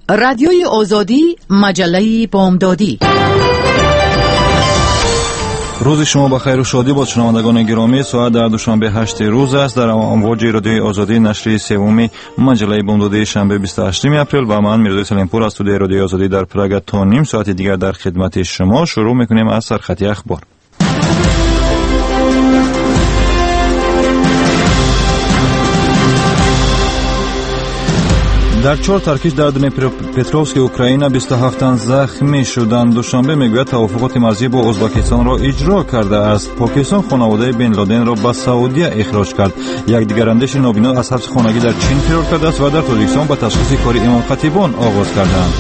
رادیوی آزادی، مجله بامدادی. روز شما بخیر و شادی باد شنوندگان گرامی. ساعت در دوشنبه 8 روز است. در امواج رادیوی آزادی نشریه سوم مجله بامدادی شنبه 28 اپریل و من میرزا سلیمپور از استودیوی رادیوی آزادی در پراگ تا نیم ساعت دیگر در خدمت شما. شروع میکنیم از سرخطی اخبار. در 4 ترکیش در دنیپروپتروفسک اوکراین 27 تن زخمی شدند. دوشنبه میگوید توافقات مرزی با ازبکستان را اجرا کرده است. پاکستان خانواده بن لادن را به سعودیه اخراج کرد. یک دیگر اندیش نابینا از حبس خانگی در چین فرار کرده است و در تاجیکستان به تشخیص کار امام خطیبان آغاز کردند.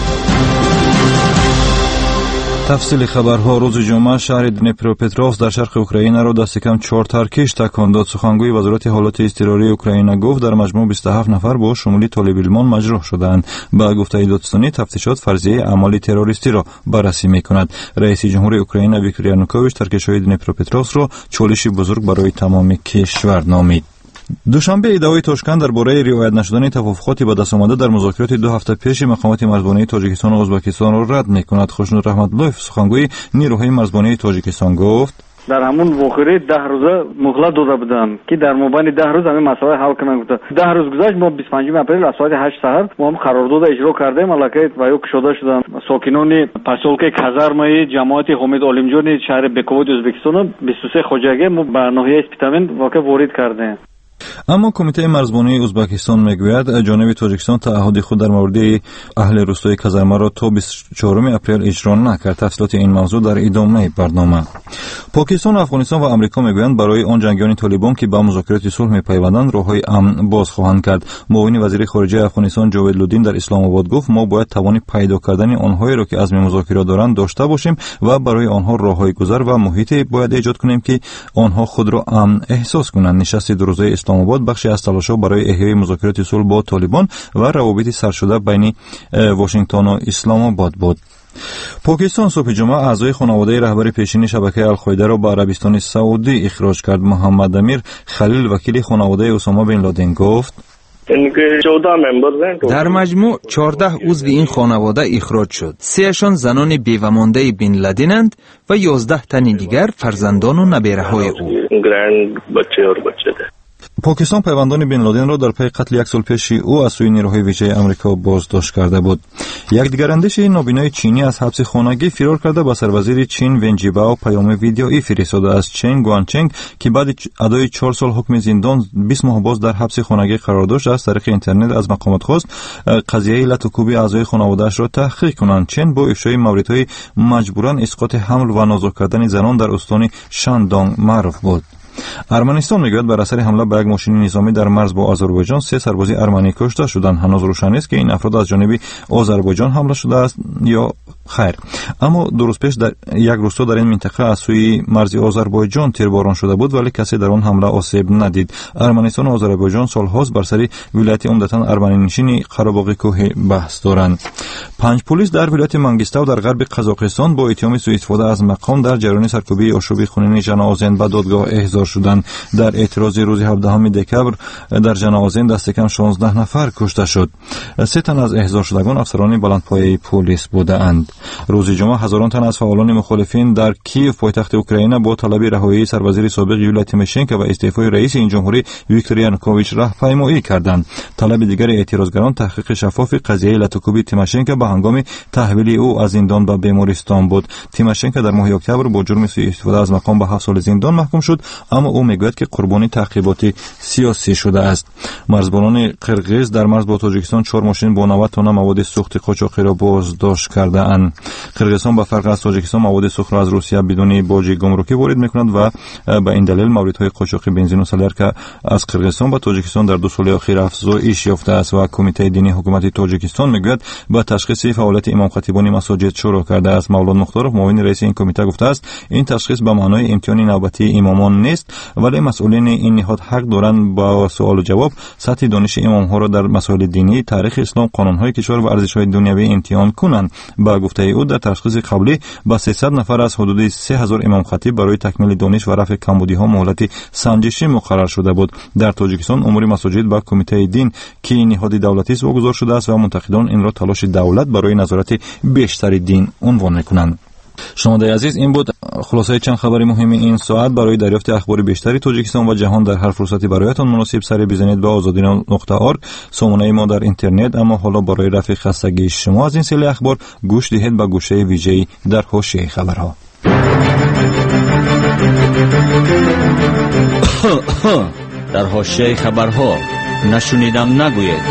تفصیل خبرها. روز جمعه شهر دنیپروپتروفسک در شرق اوکراین را دست کم 4 ترکیش تکان داد. سخنگوی وزارت حالات اضطراری اوکراین گفت در مجموع 27 نفر با شمولی طالب علمان مجروح شدند. با گفته دادستانی تفتیشات فرضیه اعمال تروریستی را بررسی می‌کند. رئیس جمهور اوکراین ویکتور یانوکوویچ ترکش‌های دنیپروپتروفسک را چالشی بزرگ برای تمام کشور نامید. دوشنبه ادعای تاشکند درباره رعایت نشدن توافقات به دست آمده در مذاکرات 2 هفته پیش مقامات مرزبانی تاجیکستان و ازبکستان را رد می‌کند. خوشنود رحمت‌الله سخنگوی نیروهای مرزبانی تاجیکستان گفت در همون واقعه 10 روزه مهلت داده بودند که در مابین 10 روز همین مسئله حل کنند. 10 روز گذشت. ما 25 اپریل از ساعت 8 سحر ما هم قرارداد اجرا کردیم. علاقه و یک شده شدن ساکنان پاسولک کازارمای جماعت حامد عالمجانی شهر بکوود ازبکستان 23 خوجاگی ما به ناحیه اسپیتامن واقع وارد کردیم. اما کمیته مرزبانی ازبکستان میگوید جانب تاجیکستان تعهد خود در مورد اهل روستای کازارما را تا 24 اپریل اجرا نکرد. تفصیلات این موضوع در ادامه برنامه. پاکستان و افغانستان و آمریکا میگویند برای آن جنگیان طالبان که به مذاکرات صلح میپیوندند راههای امن باز خواهند کرد. معاون وزیر خارجه افغانستان جاوید لودین در اسلام آباد گفت ما باید توان پیدا کردن آنهایی را که عزم مذاکره دارند داشته باشیم و برای آنها راههای گذر و محیطی باید ایجاد کنیم که آنها خود را امن احساس کنند. نشست 2 روزه اسلام آباد بخشی از تلاش‌ها برای احیای مذاکرات صلح با طالبان و روابط سرشده بین واشنگتن و اسلام آباد بود. پاکستان صبح جمعه اعضای خانواده رهبر پیشین شبکه القاعده را به عربستان سعودی اخراج کرد. محمد امیر خلیل وکیل خانواده اسامه بن لادن گفت در مجموع 14 عضو این خانواده اخراج شد. 3 زنان بیوه‌مانده بن لادن‌اند و 11 تن دیگر فرزندان و نبیره‌های او. پاکستان پیوندان بن لادن را در پی قتل 1 سال پیش او از سوی نیروهای ویژه آمریکا بازداشت کرده بود. یک دیگر اندیش نابینای چینی از حبس خانگی فرار کرده به سروزیر چین ون جیباو پیام ویدیویی فرستاده است. چین گوانچنگ که بعد ادای 4 سال حکم زندان 20 ماه باز در حبس خانگی قرار داشت از طریق اینترنت از مقامات خواست قضیه لطوکوبی اعضای خانواده‌اش را تحقیق کنند. چین با افشای موردهای مجبوراً اسقاط حمل و نازک کردن زنان در استان شاندونگ معروف بود. ارمنستان میگوید بر اثر حمله به یک ماشین نظامی در مرز با آذربایجان 3 سرباز ارمنی کشته شدند. هنوز روشن نیست که این افراد از جانب آذربایجان حمله شده است یا خیر. اما 2 روز پیش در یک روستا در این منطقه از سوی مرز آذربایجان تیرباران شده بود ولی کسی در آن حمله آسیب ندید. ارمنستان و آذربایجان سالهاست بر سر ولایت عمدتاً ارمنی نشین قره‌باغ کوه بحث دارند. 5 پلیس در ولایت منگیستاو در غرب قزاقستان با اتهام سوء استفاده از مقام در جریان سرکوبی آشوب خونین جنازین به دادگاه احضار شدند. در اعتراض روز 17 دکبر در جنازین دست کم 16 نفر کشته شد. 3 تن از احضار شدگان افسران بلندپایه پلیس بودند. روز جمعه هزاران تن از فعالان مخالفین در کیف پایتخت اوکراین با طلب رهایی سربازیر سابق یولیا تیموشنکو و استعفای رئیس این جمهوری ویکتور یانوکوویچ راهپیمایی کردند. طلب دیگر اعتراضگران تحقیق شفاف قضیه لطوکوبی تیموشنکو به هنگام تحویل او از زندان به بیمارستان بود. تیموشنکو در ماه اکتبر با جرم سوء استفاده از مقام به 7 سال زندان محکوم شد اما او میگوید که قربانی تعقیبات سیاسی شده است. مرزبانان قرقیز در مرز با تاجیکستان 4 ماشین با 90 تن مواد سوخت قاچاقی را بازداشت کرده اند. قرقیزستان به فرق از تاجیکستان مواد سوخت را از روسیه بدون باج گمرکی وارد می‌کند و به این دلیل موردهای قاچاقی بنزین و سولر که از قرقیزستان به تاجیکستان در 2 سال اخیر افزایش یافته است و کمیته دینی حکومت تاجیکستان میگوید با تشخیص فعالیت امام خطیبان مساجد شروع کرده است. مولانا مختارov معاون رئیس این کمیته گفته است این تشخیص به معنای امتحان نوبتی امامان نیست ولی مسئولین این نهاد حق دارند با سوال و جواب سطح دانش امام‌ها را در مسائل دینی، تاریخ اسلام، قانون‌های کشور و ارزش‌های دنیوی امتحان کنند. با گفته او در تشخیص قبلی با 300 نفر از حدود 3000 امام خطیب برای تکمیل دانش و رفع کمبودی‌ها مهلت سنجشی مقرر شده بود. در تاجیکستان امور مساجد با کمیته دین که نهاد دولتی است واگذار شده است و منتقدان این را تلاش دولت برای نظارت بیشتر دین عنوان می‌کنند. شنونده عزیز، این بود خلاصه چند خبر مهم این ساعت. برای دریافت اخبار بیشتری تاجیکستان و جهان در هر فرصتی برایتان مناسب سر بزنید به azadina.org سامانه ما در اینترنت. اما حالا برای رفع خستگی شما از این سری اخبار گوش دهید به گوشه ویژه‌ای در حاشیه خبرها. در حاشیه خبرها نشنیدم نگوید.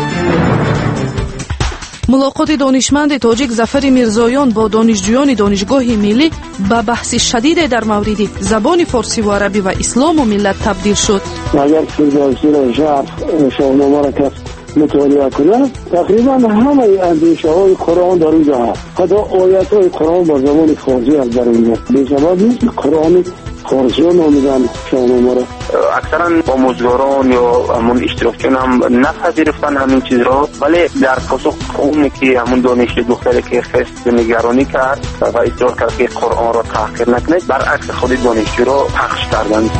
ملاقات دانشمند تاجیک ظفر میرزایان با دانشجویان دانشگاه ملی به بحث شدید در مورد زبان فارسی و عربی و اسلام و ملت تبدیل شد. اگر فردوسی را شاهنامه را کس مطالعه کنه تقریبا همه اندیشه های قرآن در اونجا هست. حتی آیات های قرآن با زبان فارسی هست در اونجا. به سبب نیست قرآن فارسی ها نامیدن شاهنامه را. اکثرا آموزگاران یا همون اشتراکیان هم نپذیرفتن همین چیز را، ولی در پاسخ اونی که همون دانش دختری که خست نگرانی کرد و اصرار کرد که قرآن را تحقیر نکنید، برعکس خود دانشجو را پخش کردند.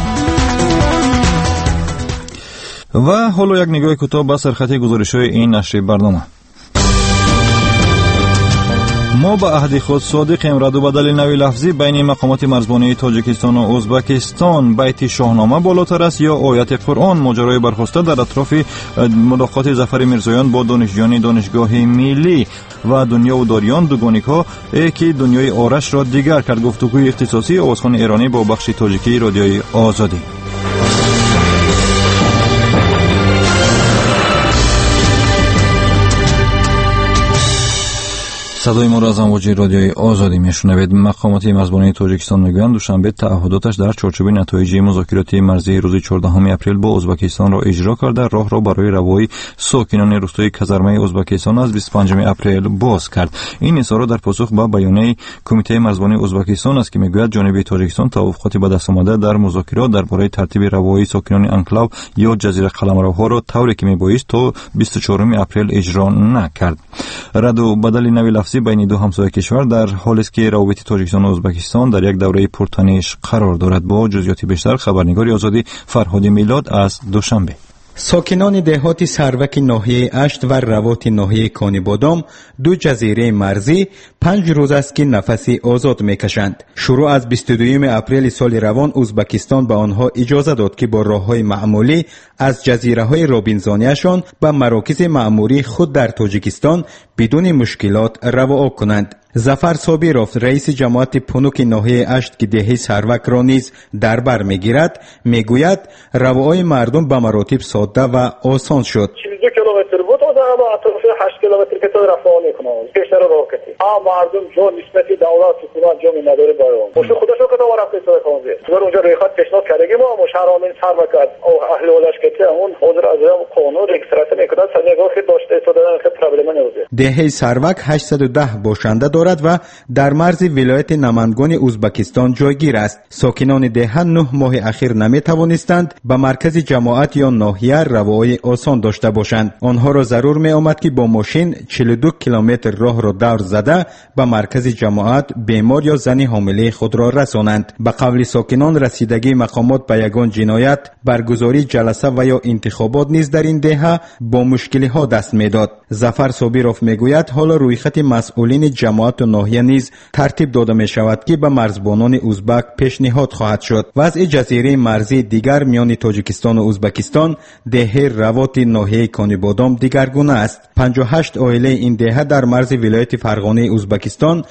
و حالا یک نگاه کوتاه به سرخط گزارش‌های این نشر برنامه. ما به عهد خود صادقیم. رد و بدل نوی لفظی بین مقامات مرزبانی تاجیکستان و ازبکستان. بیت شاهنامه بالاتر است یا آیت قرآن؟ ماجرای برخاسته در اطراف ملاقات ظفر میرزایان با دانشجویان دانشگاه ملی و دنیا و داریان دوگانیکا که دنیای آرش را دیگر کرد. گفتگوی اختصاصی آوازخوان ایرانی با بخش تاجیکی رادیوی آزادی. صدای ما را از امواج رادیوی آزادی میشنوید. مقامات مرزبانی تاجیکستان میگویند دوشنبه تعهداتش در چارچوب نتایج مذاکرات مرزی روز 14 اپریل با ازبکستان را اجرا کرده راه را برای روایی ساکنان روستای کزرمه ازبکستان از 25 اپریل باز کرد. این اظهار در پاسخ به بیانیه کمیته مرزبانی ازبکستان است که میگوید جانب تاجیکستان توافقات به دست آمده در مذاکرات درباره ترتیب روایی ساکنان انکلاو یا جزیره قلمروها را طوری که میبایست تا 24 اپریل اجرا نکرد. رد و بدل نوی لفظی بین دو همسایه کشور در حالی است که روابط تاجیکستان و ازبکستان در یک دوره پرتنش قرار دارد. با جزئیات بیشتر خبرنگار آزادی فرهاد میلاد از دوشنبه. ساکنان دهات سروک ناحیه اشت و روات ناحیه کانیبادام دو جزیره مرزی 5 روز است که نفسی آزاد میکشند. شروع از 22 اپریل سال روان ازبکستان به آنها اجازه داد که با راههای معمولی از جزیره های رابینزانیشان به مراکز معمولی خود در تاجیکستان بدون مشکلات رواق کنند. ظفر صابیروف رئیس جماعت پونوک ناحیه اشت که دهه سروک را نیز در بر میگیرد میگوید رواهای مردم به مراتب ساده و آسان شد. 32 کیلومتر بود و در اطراف 8 کیلومتر که تو رفاه میکنه بیشتر راه کردی. مردم جو نسبتی دولت حکومت جو نداره باید. مش خودشو که داور رفته تو کنه. تو اونجا رویخط پیشنهاد کردی ما مشهرامین سروک او اهل ولش که اون حضور از قانون رکسرات میکنه سنگاه که داشته تو دادن که پرابلم نمیشه. دهه سروک 810 باشنده دارد و در مرز ولایت نمنگان ازبکستان جایگیر است. ساکنان دهه 9 ماه اخیر نمیتوانستند به مرکز جماعت یا ناحیه روای آسان داشته باشند. آنها را ضرور می آمد که با ماشین 42 کیلومتر راه را دور زده به مرکز جماعت بیمار یا زن حامله خود را رسانند. به قول ساکنان رسیدگی مقامات به یگان جنایت برگزاری جلسه و یا انتخابات نیز در این دهه با مشکلی ها دست میداد. ظفر صابیروف میگوید حالا رویخط مسئولین جماعت و ناحیه نیز ترتیب داده می شود که به مرزبانان ازبک پیشنهاد خواهد شد. وضع جزیره مرزی دیگر میان تاجیکستان و ازبکستان دهه روات ناحیه کانیبادام دیگرگونه است. 58 عائله این دهه در مرز ولایت فرغانه ازبکستان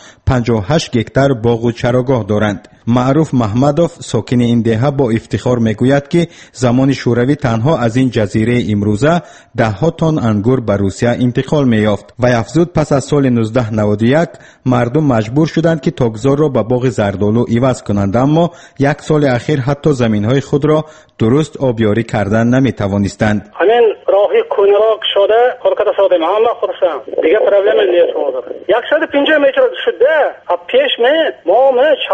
58 گکتار باغ و چراگاه دارند. معروف محمدوف ساکن این دهه با افتخار میگوید که زمان شوروی تنها از این جزیره امروزه 10 تن انگور به روسیه انتقال می‌یافت و افزود پس از سال 1991 مردم مجبور شدند که تاکزار را به باغ زردالو عوض کنند، اما یک سال اخیر حتی زمین‌های خود را درست آبیاری کردن نمی‌توانستند. همین راهی کنراک شده حرکت ساده همه خودشم دیگه پرابلم نیست حاضر 150 متر شده پیش ما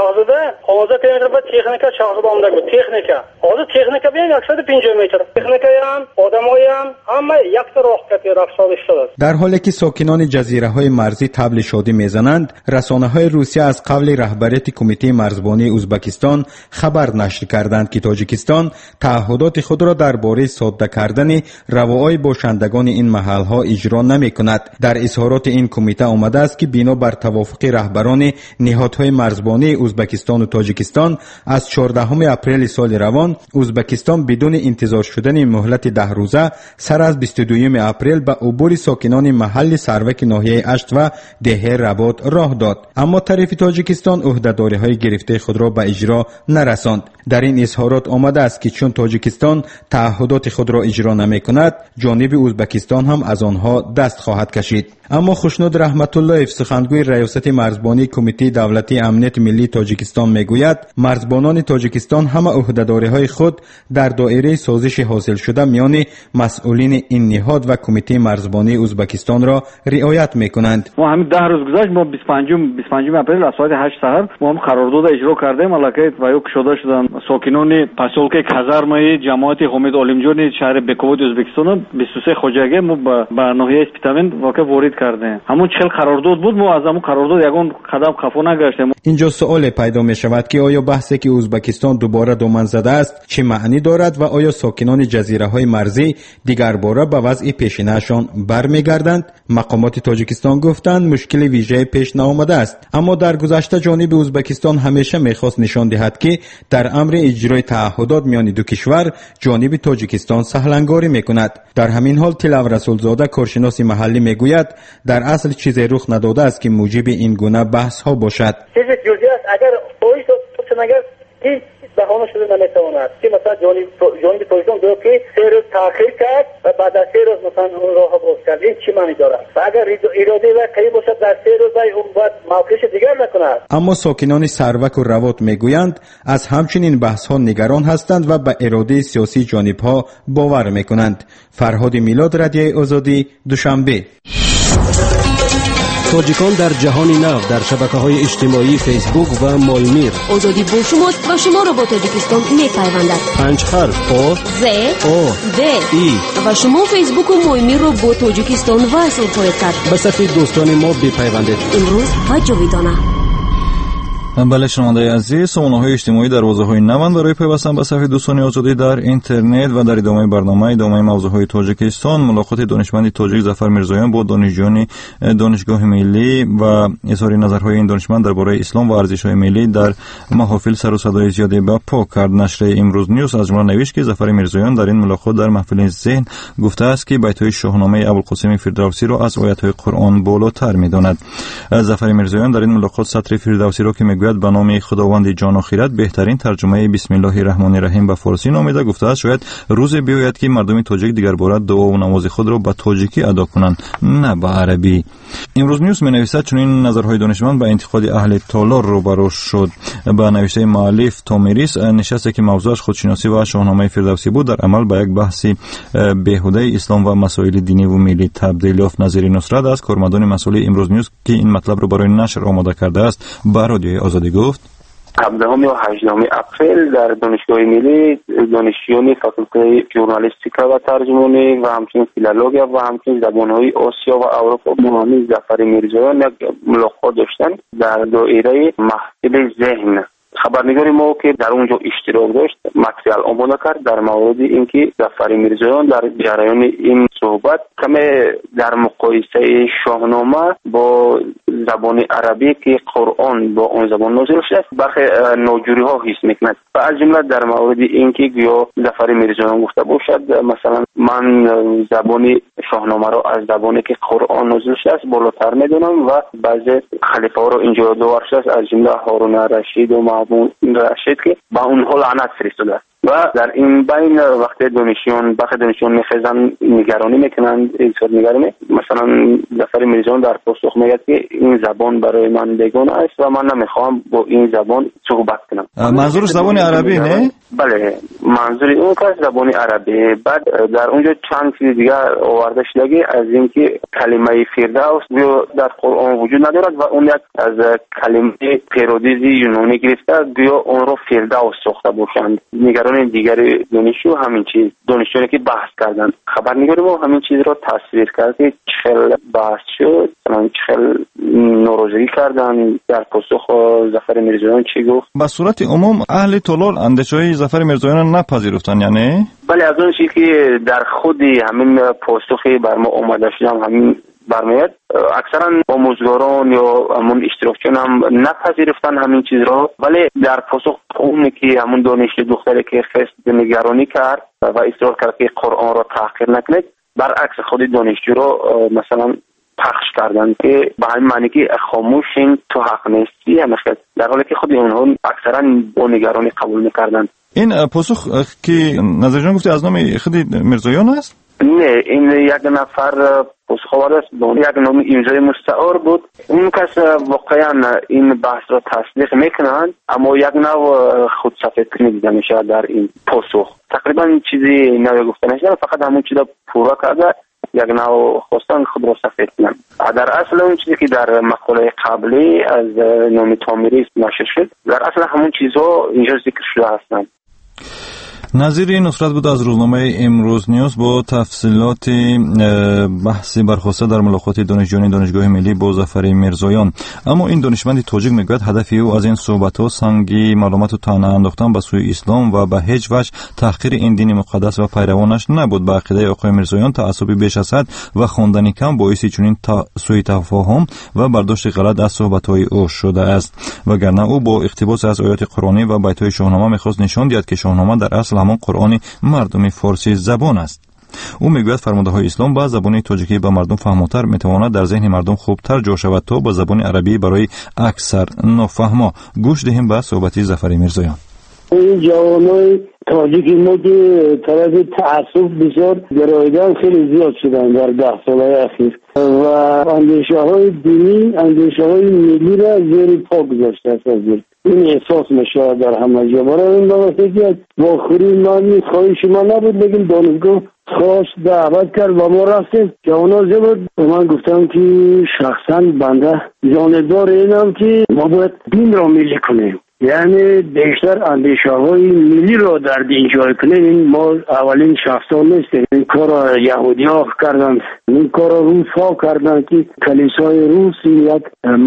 14 کیلومتر بعد تکنیکا 14 آمده بود تکنیکا حاضر تکنیکا بیان 150 متر تکنیکا هم آدمایی هم همه یک تا راه کتی رفتار شده. در حالی که ساکنان جزیره های مرزی طبل شادی میزنند، رسانه های روسیه از قبل رهبریت کمیته مرزبانی ازبکستان خبر نشر کردند که تاجیکستان تعهدات خود را درباره ساده کردن روابط باشندگان این محل ها اجرا نمی کند. در اظهارات این کمیته آمده است که بنا بر توافق رهبران نهادهای مرزبانی ازبکستان و تاجیکستان از 14 اپریل سال روان، ازبکستان بدون انتظار شدن مهلت 10 روزه سر از 22 اپریل به عبور ساکنان محل سروک ناحیه اشت و دهه رباط راه داد، اما طرف تاجیکستان عهدهداری‌های گرفته خود را به اجرا نرساند. در این اظهارات آمده است که چون تاجیکستان تعهدات خود را اجرا نمی‌کند، جانب ازبکستان هم از آنها دست خواهد کشید. اما خوشنود رحمت الله سخنگوی ریاست مرزبانی کمیته دولتی امنیت ملی تاجیکستان میگوید مرزبانان تاجیکستان همه عهدهداری‌های خود در دایره سازش حاصل شده میان مسئولین این نهاد و کمیته مرزبانی ازبکستان را رعایت میکنند. ما همین 10 روز گذشت ما 25 اپریل از ساعت 8 سحر ما هم قرارداد اجرا کردیم ملکه و یک شده شدن ساکنان پاسولک کازارمای جماعت حمید عالمجانی شهر بکوود ازبکستان 23 خوجاگه ما به ناحیه اسپیتامن واقع وارد کردیم. همون 40 قرارداد بود، ما از همون قرارداد یگان قدم خفا نگشتیم. اینجا سوال پیدا می شود که آیا بحثی که ازبکستان دوباره دامن زده است چه معنی دارد و آیا ساکنان جزیره های مرزی دیگر باره به وضع پیشینه‌شان برمیگردند؟ مقامات تاجیکستان گفتند مشکل ویژه پیش نیامده است، اما در گذشته جانب ازبکستان همیشه میخواست نشان دهد که در امر اجرای تعهدات میان دو کشور جانب تاجیکستان سهلنگاری میکند. در همین حال تلاو رسولزاده کارشناس محلی میگوید در اصل چیزی رخ نداده است که موجب این گونه بحث ها باشد. چیزی جزئی است اگر پلیس مگر هیچ بهانه شده نمیتواند که مثلا جانب تاجیکستان دو که 3 روز تاخیر کرد و بعد از 3 روز مثلا اون راه باز کرد. این چی معنی دارد؟ و اگر اراده و قریب باشد در 3 روز اون بعد موقعش دیگر نکند. اما ساکنان سروک و روات میگویند از همچنین بحث ها نگران هستند و به اراده سیاسی جانب ها باور میکنند. فرهاد میلاد، رادیوی آزادی، دوشنبه. تاجیکان در جهان نو در شبکه‌های اجتماعی فیسبوک و مایمیر. آزادی با شماست و شما را با تاجیکستان می‌پیوندد. 5 حرف آ ز او د ای و شما فیسبوک و مایمیر را با تاجیکستان وصل خواهید کرد. به صفحه دوستان ما بپیوندید. امروز و جاویدانه. بله شنوندگان عزیز، سامانه‌های اجتماعی دروازه‌های نوند برای پیوستن به صفحه دوستان آزادی در اینترنت و در ادامه برنامه ادامه موضوعهای تاجیکستان ملاقات دانشمند تاجیک ظفر میرزایان با دانشجویان دانشگاه ملی و اظهار نظرهای این دانشمند درباره اسلام و ارزش‌های ملی در محافل سر و صدای زیادی به پا کرد. نشر امروز نیوز از جمله نوشت که ظفر میرزایان در این ملاقات در محفل ذهن گفته است که بیت‌های شاهنامه ابوالقاسم فردوسی را از آیات‌های قرآن بالاتر می‌داند. ظفر میرزایان در این ملاقات سطر فردوسی را که به نام خداوند جان و خیرت بهترین ترجمه بسم الله الرحمن الرحیم به فارسی نامیده گفته است شاید روز بیاید که مردم تاجیک دیگر باره دعا و نماز خود را به تاجیکی ادا کنند نه به عربی. امروز نیوز می‌نویسد چنین نظرهای دانشمند به انتقاد اهل تالار روبرو شد. به نوشته مؤلف تومیریس نشسته که موضوعش خودشناسی و شاهنامه فردوسی بود در عمل به یک بحث بیهوده اسلام و مسائل دینی و ملی تبدیل یافت. نظری نصرت از کارمندان مسئول امروز نیوز که این مطلب را برای نشر آماده کرده است به رادیوی آزادی گفت 17 و 18 اپریل در دانشگاه ملی دانشجویان فاکولته ژورنالیستیکا و ترجمانی و همچنین فیلولوژی و همچنین زبان‌های آسیا و اروپا با همین ظفر میرزایان یک ملاقات داشتند در دایره محفل ذهن. خبرنگار ما که در اونجا اشتراک داشت متریال آماده کرد در مورد اینکه ظفر میرزایان در جریان این صحبت کم در مقایسه شاهنامه با زبان عربی که قرآن با اون زبان نازل شده است برخی ناجوری ها حس میکند و از جمله در مورد اینکه گویا ظفر میرزایان گفته باشد مثلا من زبان شاهنامه را از زبانی که قرآن نازل شده است بالاتر میدونم و بعضی خلیفه ها را اینجا داور شده است از جمله هارون الرشید و مامون رشید که با اونها لعنت فرستاده است. و در این بین وقتی دانشجویان میخزن نگرانی میکنند اینطور نگرانی، مثلا ظفر میرزایان در پاسخ میگه که این زبان برای من بیگانه است و من نمیخوام با این زبان صحبت کنم. منظورش زبان عربی نه؟ بله، منظور اون که زبان عربی. بعد در اونجا چند چیز دیگر آورده شده از اینکه کلمه فردوس در قرآن وجود ندارد و اون یک از کلمه پرودیز یونانی گرفته گویا اون رو فردوس ساخته باشند. نگران دیگر دانشجو همین چیز، دانشجویانی که بحث کردند خبرنگار ما همین چیز رو تصویر کرد که چخل بحث شد، چخل ناراضی کردن. در پاسخ ظفر میرزایان چی گفت؟ به صورت عموم اهل طلال اندیشه‌های ظفر میرزایان نپذیرفتن یعنی؟ بله، از اون چیزی که در خود همین پاسخی بر ما آمده شده همین برمیاد. اکثرا آموزگاران یا همون اشتراکچیان هم نپذیرفتن همین چیز را، ولی در پاسخ اونی که همون دانشجو دختری که خست نگرانی کرد و اصرار کرد که قرآن را تحقیر نکنید، برعکس خود دانشجو را مثلا پخش کردن که به همین معنی که خاموشین تو حق نیستی، در حالی که خود اونها اکثرا با نگرانی قبول میکردن. این پاسخ که نظر جان گفتی از نام خود میرزایان است؟ نه، این یک نفر پاسخوار است با یک نام امضای مستعار بود. اون کس واقعا این بحث را تصدیق میکنند، اما یک نوع خودسفید دیده میشه در این پاسخ. تقریبا چیزی نوی گفته نشده، فقط همون چیزا پورا کرده، یک نوع خواستن خود را سفید کنند. در اصل اون چیزی که در مقاله قبلی از نام تامیری نشر شد، در اصل همون چیزها اینجا ذکر شده هستند. نظیر نصرت بود از روزنامه امروز نیوز با تفصیلات بحثی برخواسته در ملاقات دانشجویان دانشگاه ملی با ظفر میرزایان. اما این دانشمند تاجیک میگوید هدف او از این صحبت‌ها سنگی معلومات و طعنه انداختن به سوی اسلام و به هیچ وجه تحقیر این دین مقدس و پیروانش نبود. به عقیده آقای میرزایان تعصب بیش از حد و خواندن کم باعث چنین سوء تفاهم و برداشت غلط از صحبت‌های او شده است، وگرنه او با اقتباس از آیات قرآنی و بیت‌های شاهنامه می‌خواست نشان دهد که شاهنامه در اصل همان قرآن مردم فارسی زبان است. او میگوید فرمانده اسلام با زبان تاجیکی به مردم فهماتر میتواند در ذهن مردم خوبتر جا شود تا با زبان عربی برای اکثر نافهما. گوش دهیم به صحبت ظفر میرزایان. این جوانای تاجیکی ما که طرف تعصب بسیار گرایدن خیلی زیاد شدن در 10 ساله اخیر و اندیشه های دینی، اندیشه های ملی را زیر پا گذاشته است. این احساس میشه در همه جا. برای این بابته که با خوری من خواهش ما نبود، لیکن دانشگاه خواست دعوت کرد و ما رفتیم. جوانا زیاد من گفتم که شخصا بنده جانبدار اینم که ما باید دین را ملی کنیم، یعنی بیشتر اندیشه های ملی را در دین جای کنیم. این ما اولین شخصان نیستیم. این کار را یهودی ها کردن، این کار را روس ها کردن که کلیسای روس یک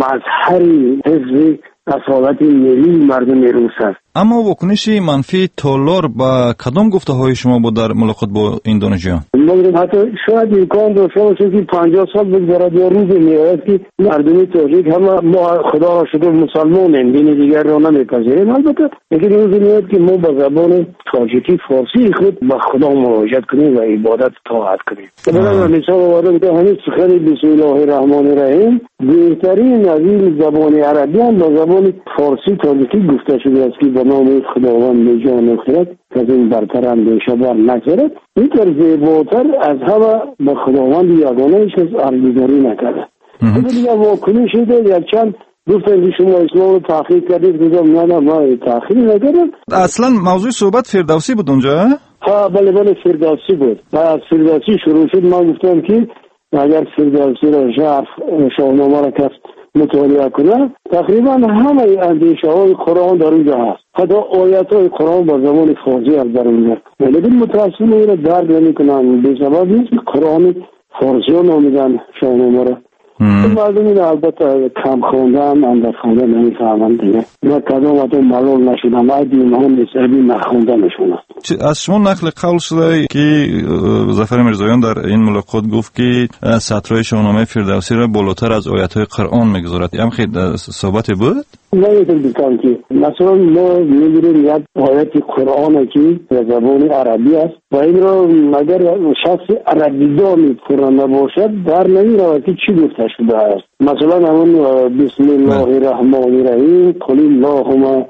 مظهری حزب اصالت ملی مردم روس است. اما واکنش منفی تالار با کدام گفته های شما بود در ملاقات با این دانشجویان؟ ما حتی شاید امکان داشته باشه که 50 سال بگذرد یا روز میآید که مردم تاجیک همه ما خدا را شکر مسلمانیم، دین دیگر را نمیپذیریم، البته لیکن روز میآید که ما با زبان تاجیکی فارسی خود با خدا مراجعت کنیم و عبادت طاعت کنیم. مثلا مثال آورده که همین سخن بسم الله الرحمن الرحیم بهترین از این زبان عربی هم با زبان فارسی تاجیکی گفته شده است که به نام خداوند به جان و خرد که از این برتر اندیشه بر نکرد، این تر زیباتر از همه به خداوند یگانه هیچ کس عرضگری نکرد. دیگه واکنش شده یک چند گفتن که شما اسلام رو تحقیر کردید، دیدم نه ما تحقیر نکردم. اصلا موضوع صحبت فردوسی بود اونجا؟ ها بله فردوسی بود. از فردوسی شروع شد. من گفتم که اگر فردوسی را شاهنامه را کس مطالعه کنه تقریبا همه اندیشه های قرآن در اونجا هست، حتی آیات های قرآن با زبان فارسی هست در اونجا، ولی متاسفانه این را درک نمیکنن. به سبب نیست که قرآن فارسی ها نامیدن شاهنامه را. مردم این البته کم خوندن اندر خوندن نمیفهمند دیگه. من کدامتون معلوم نشدم عدیم هم نسبی نخوندنشون است. از شما نقل قول شده که ظفر میرزایان در این ملاقات گفت که سطرهای شاهنامه فردوسی را بالاتر از آیات‌های قرآن میگذارد. این خیلی صحبت بود؟ نه بگم که مثلا ما میگیریم یک آیت قرآن که به زبان عربی است و این را اگر شخص عربی دانی قرآن نباشد در نمی‌رود که چی گفته شده است. مثلا همون بسم الله الرحمن الرحیم قل اللهم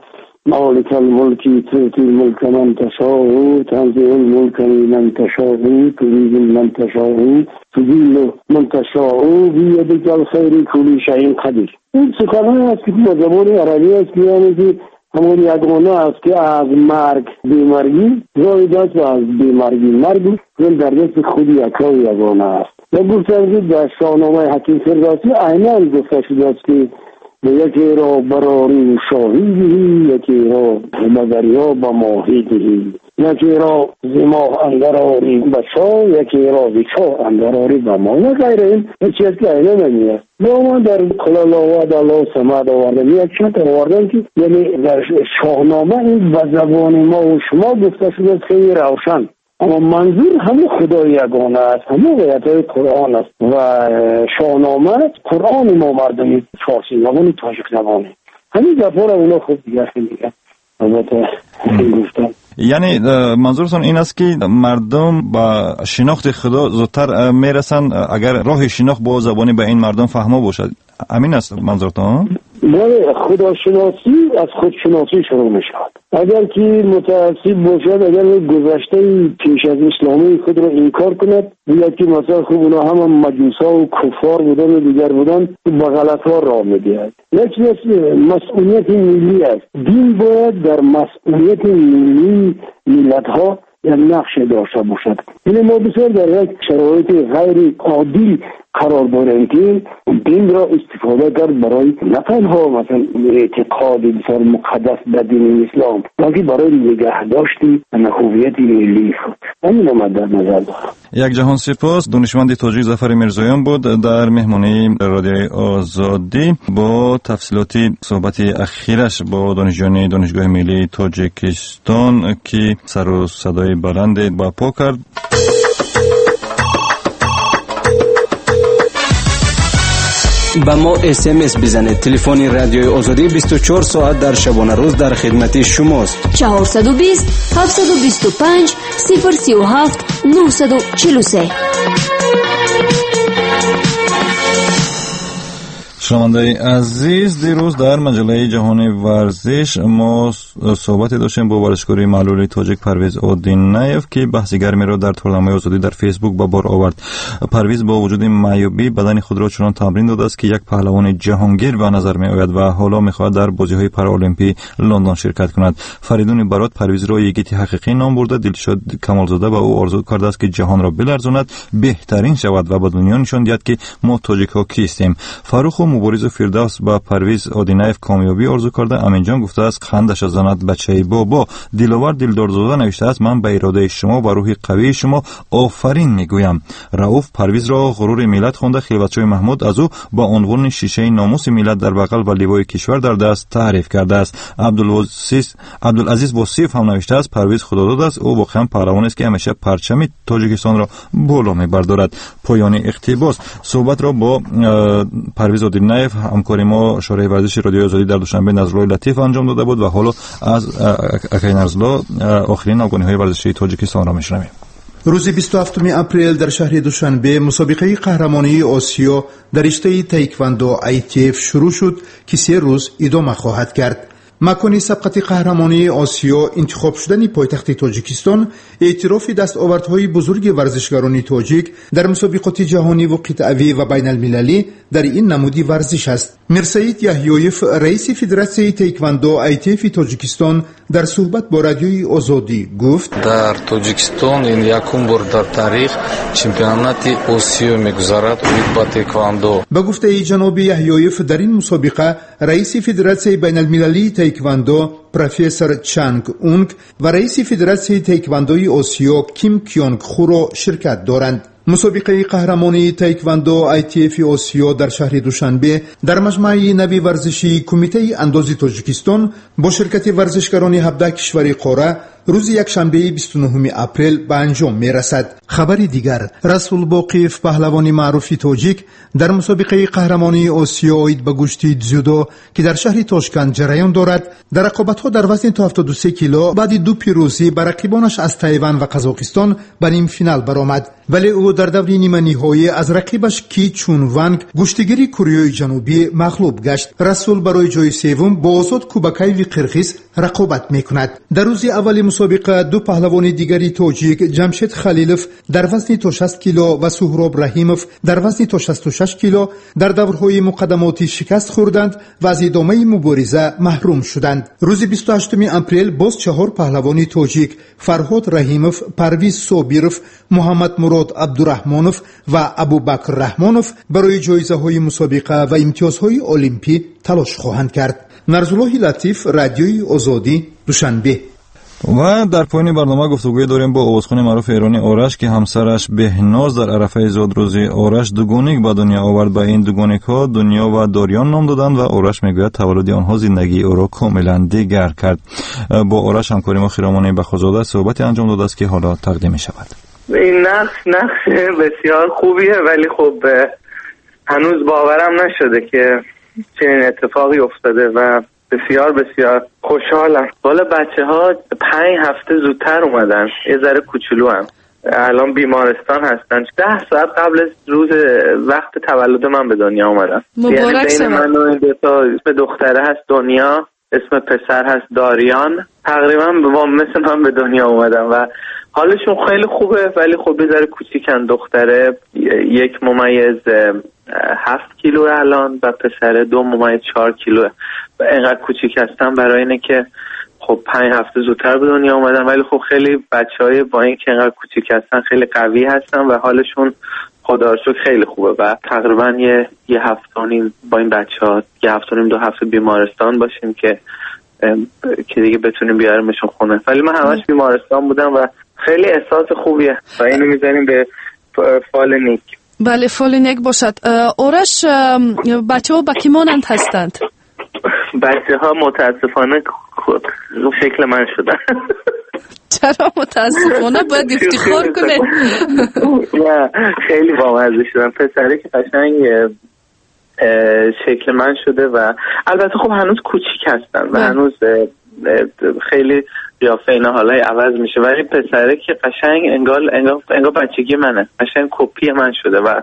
مالک الملک تؤتی الملک من تشاء تنزع الملک من تشاء تذل من تشاء تذل من تشاء بیدک الخیر کل شیء قدیر. این سخنان است که در زبان عربی است که یعنی که همون یگانه است که از مرگ بیمارگی زاید است و از بیمارگی مرگ در دست خودی یکا و یگانه است. و گفتم که در شاهنامه حکیم فردوسی عیناً گفته شده است که یکی را براری شاهی دهی، یکی را مدریا با ماهی دهی، یکی را زماه اندراری بچا، یکی را بچا اندراری با ماه و غیر این چیز که اینه نمیاد. با ما در قلال آواد الله سمد آوردن یک چند آوردن که یعنی در شاهنامه این به زبان ما و شما گفته شده است خیلی روشن، اما منظور همه خدای یگانه است، همه آیات‌های قرآن است و شاهنامه قرآن ما مردمی فارسی زبانی تاجیک زبانی همین گپ‌ها را اونا خوب دیگر میگن. البته گفتم یعنی منظورتون این است که مردم با شناخت خدا زودتر میرسن اگر راه شناخت با زبانی به این مردم فهمو باشد. همین است منظورتون؟ بله، خداشناسی از خودشناسی شروع می شود. اگر که متعصب باشد، اگر گذشته پیش از اسلامی خود را انکار کند، بیاد که مثلا خوب اونا هم مجوسا و کفار بودن و دیگر بودن، به غلط ها راه می دهد. یک مسئولیت ملی است. دین باید در مسئولیت ملی ملت ها یک نقش داشته باشد. این ما بسیار در یک شرایط غیر عادی قرار داریم که دین را استفاده کرد برای نه تنها مثلا اعتقاد بسیار مقدس به دین اسلام، بلکه برای نگهداشت هویت ملی خود. همین ما در نظر دارم. یک جهان سپاس. دانشمند تاجیک ظفر میرزایان بود در مهمانی رادیوی آزادی با تفصیلات صحبت اخیرش با دانشجویان دانشگاه ملی تاجیکستان که سر و صدای بلند با پا کرد. با ما SMS بزنید. تلفن رادیوی آزادی 24 ساعت در شبانه روز در خدمت شماست. 420 725 037 943. شنوندگان عزیز، دیروز در مجله جهانی ورزش ما صحبت داشتیم با ورزشکار معلول تاجیک پرویز اودینایف که بحث گرمی را در تورنمه آزادی در فیسبوک به بار آورد. پرویز با وجود معیوبی بدن خود را چنان تمرین داده است که یک پهلوان جهانگیر به نظر می آید و حالا می‌خواهد در بازی‌های پارالمپی لندن شرکت کند. فریدون برات پرویز را یگیتی حقیقی نام برده. دلشاد کمالزاده به او آرزو کرده است که جهان را بلرزاند، بهترین شود و به دنیا نشان دهد که ما تاجیک‌ها کیستیم. فاروق مبارز و فردوس با پرویز اودینایف کامیابی آرزو کرده. امینجان گفته است خندش زند بچه بابا. دلاور دلدارزاده نوشته است من به اراده شما و روح قوی شما آفرین میگویم. رؤوف پرویز را غرور ملت خوانده. خلوتچوی محمود از او با عنوان شیشه ناموس ملت در بغل و لیوای کشور در دست تعریف کرده است. عبدالعزیز وصیف هم نوشته است پرویز خداداد است، او واقعا پهلوان است که همیشه پرچم تاجیکستان را بالا میبردارد. پایان اقتباس. صحبت را با پرویز اودینایف همکار ما شورای ورزش رادیوی آزادی در دوشنبه نظرالله لطیف انجام داده بود و حالا از اکای نظرالله آخرین افغانی‌های ورزشی تاجیکستان را میشنویم. روز 27 اپریل در شهر دوشنبه مسابقه قهرمانی آسیا در رشته تایکواندو ITF شروع شد که 3 روز ادامه خواهد کرد. مکان سبقت قهرمانی آسیا انتخاب شدن پایتخت تاجیکستان اعتراف دستاوردهای بزرگ ورزشکاران تاجیک در مسابقات جهانی و قطعه‌ای و بین المللی در این نمودی ورزش است. میرسعید یحیایف رئیس فدراسیون تایکواندو ITF تاجیکستان در صحبت با رادیوی آزادی گفت در تاجیکستان این یکم بار در تاریخ چمپیونات آسیا میگذرد با تایکواندو. با گفته جناب یحیایف در این مسابقه رئیس فدراسیون بین المللی تایکواندو پروفسور چانگ اونگ و رئیس فدراسیون تایکواندوی آسیا کیم کیونگ خو شرکت دارند. مسابقه قهرمانی تایکواندو ITF آسیا در شهر دوشنبه در مجمع نوی ورزشی کمیته اندازی تاجیکستان با شرکت ورزشکاران 17 کشور قاره روز یکشنبه 29 اپریل به انجام میرسد. خبر دیگر، رسول باقیف پهلوان معروف تاجیک در مسابقه قهرمانی آسیا عاید به گشتی дзیودو که در شهر تاشکند جریان دارد، در رقابت‌ها در وزن تا 73 کیلو بعد دو پیروزی بر رقیبانش از تایوان و قزاقستان به نیم فینال برآمد، ولی او در دور نیمه نهایی از رقیبش کی چون ونگ گشتیگری کره جنوبی مغلوب گشت. رسول برای جای سوم با آزاد کوباکایوی قرقیز رقابت میکند. در روز اول مسابقه دو پهلوان دیگری تاجیک، جمشید خلیلوف در وزن تا 60 کیلو و سهراب رحیموف در وزن تا 66 کیلو در دورهای مقدماتی شکست خوردند و از ادامه مبارزه محروم شدند. روز 28 اپریل باز 4 پهلوان تاجیک، فرهاد رحیموف، پرویز صابیروف، محمد مراد عبدالرحمانوف و ابوبکر رحمانوف برای جایزه‌های مسابقه و امتیازهای المپی تلاش خواهند کرد. نرزالله لطیف، رادیوی آزادی، دوشنبه. و در پایان برنامه گفتگوی داریم با آوازخوان معروف ایرانی آرش که همسرش بهناز در عرفه زادروزی آرش دوگانیک به دنیا آورد. به این دوگانیک ها دنیا و داریان نام دادند و آرش میگوید تولد آنها زندگی او را کاملا دیگر کرد. با آرش همکاری ما خیرامانی بخوزاده صحبتی انجام داده است که حالا تقدیم می شود. این نقش بسیار خوبیه، ولی خب هنوز باورم نشده که چنین اتفاقی افتاده و بسیار خوشحالم. والا بچه ها 5 هفته زودتر اومدن، یه ذره کوچولو هم الان بیمارستان هستن. 10 ساعت قبل از روز وقت تولد من به دنیا اومدن. مبارک یعنی من و این دوتا، اسم دختره هست دنیا، اسم پسر هست داریان. تقریبا مثل من به دنیا اومدن و حالشون خیلی خوبه، ولی خب یه ذره کوچیکن. دختره 1.7 کیلو الان و پسر 2.4 کیلو. و اینقدر کوچیک هستن برای اینه که خب 5 هفته زودتر به دنیا اومدن، ولی خب خیلی بچهای با این که اینقدر کوچیک هستن خیلی قوی هستن و حالشون خدا رو شکر خیلی خوبه. و تقریبا یه هفته و نیم با این بچه‌ها 1 هفته و نیم 2 هفته بیمارستان باشیم که دیگه بتونیم بیارمشون خونه. ولی من همش بیمارستان بودم و خیلی احساس خوبیه و اینو میذاریم به فال نیک. بله، فال نیک باشد. آرش، بچه ها با کی مانند هستند؟ بچه ها متاسفانه شکل من شدن. چرا متاسفانه؟ باید افتخار کنه. نه خیلی بامزه شدن. پسره که قشنگ شکل من شده و البته خب هنوز کوچیک هستن و هنوز خیلی قیافه اینا حالای عوض میشه، ولی پسره که قشنگ انگار بچگی منه، قشنگ کپی من شده و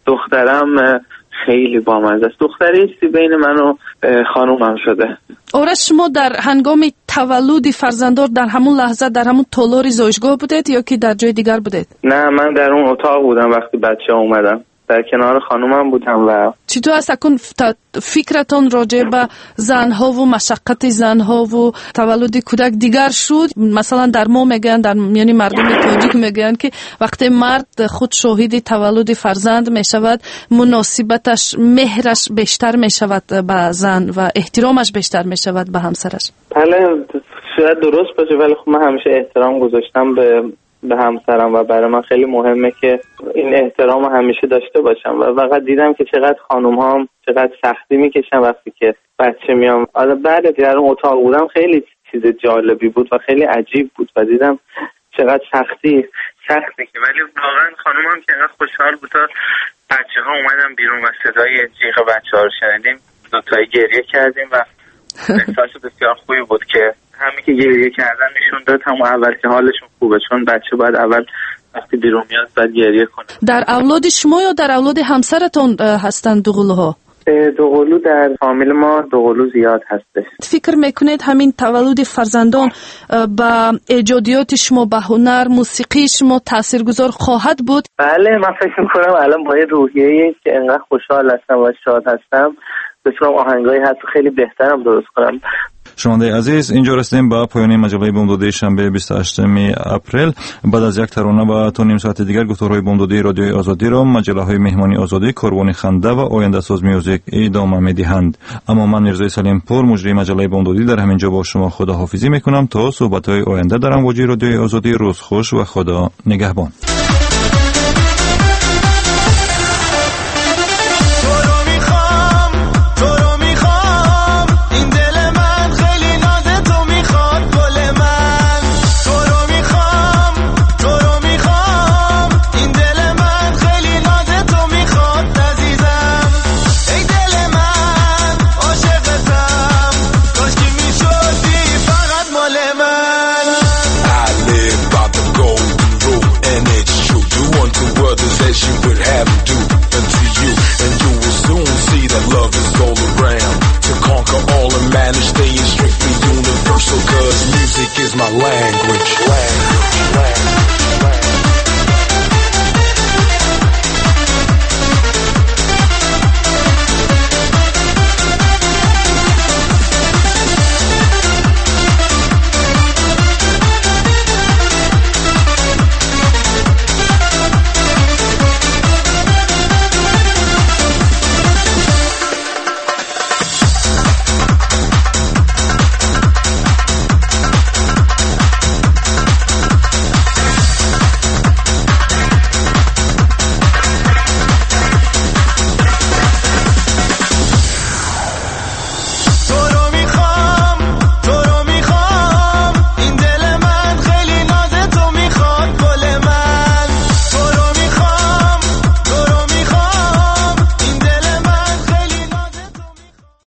دخترم خیلی بامزه است. دختری بین من و خانومم شده. آرش، شما در هنگام تولد فرزندار در همون لحظه در همون تالار زایشگاه بودید یا که در جای دیگر بودید؟ نه، من در اون اتاق بودم وقتی بچه اومدن، در کنار خانومم بودم. و چطور است اکنون فکرتون راجع به زنها و مشقت زنها و تولد کودک دیگر شد؟ مثلا در ما میگن، یعنی مردم تاجیک میگن که وقتی مرد خود شاهد تولد فرزند میشود مناسبتش، مهرش بیشتر میشود به زن و احترامش بیشتر میشود به همسرش. بله شاید درست باشه، ولی خب من همیشه احترام گذاشتم به همسرم و برای من خیلی مهمه که این احترام همیشه داشته باشم. و فقط دیدم که چقدر خانوم ها چقدر سختی میکشن وقتی که بچه میام. بعد در اون اتاق بودم خیلی چیز جالبی بود و خیلی عجیب بود و دیدم چقدر سختی که، ولی واقعا خانومم که انقدر خوشحال بود تا بچه ها اومدن بیرون و صدای جیغ بچه ها رو شنیدیم، دوتایی گریه کردیم و احساس بسیار خوبی بود که همین که گریه کردن نشون داد همون اول که حالشون خوبه، چون بچه باید اول وقتی بیرون میاد باید گریه کنه. در اولاد شما یا در اولاد همسرتون هستند دوقلوها؟ دوقلو در فامیل ما دوقلو زیاد هستش. فکر میکنید همین تولد فرزندان با ایجادیات شما، به هنر، موسیقی شما تاثیرگذار خواهد بود؟ بله، من فکر میکنم الان با روحیه‌ای که انقدر خوشحال هستم و شاد هستم بتونم آهنگای حتی خیلی بهترم درست کنم. شنونده عزیز، اینجا رسیدیم به پایان مجله بامدادی شنبه 28 اپریل. بعد از یک ترانه و تا نیم ساعت دیگر گفتارهای بامدادی رادیوی آزادی را مجله های مهمانی آزادی، کاروان خنده و آینده ساز میوزیک ادامه میدهند. اما من میرزای سلیم پور، مجری مجله بامدادی، در همینجا با شما خداحافظی میکنم تا صحبت های آینده در امواج رادیوی آزادی. روز خوش و خدا نگهبان.